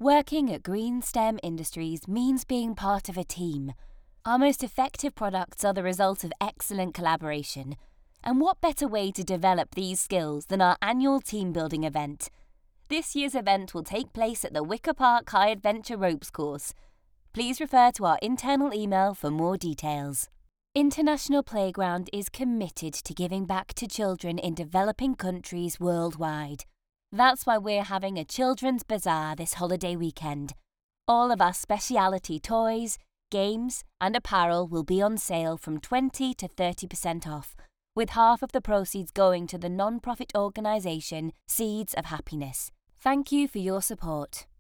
Working at Green STEM Industries means being part of a team. Our most effective products are the result of excellent collaboration. And what better way to develop these skills than our annual team building event? This year's event will take place at the Wicker Park High Adventure Ropes course. Please refer to our internal email for more details. International Playground is committed to giving back to children in developing countries worldwide. That's why we're having a children's bazaar this holiday weekend. All of our specialty toys, games and apparel will be on sale from 20 to 30% off, with half of the proceeds going to the non-profit organisation Seeds of Happiness. Thank you for your support.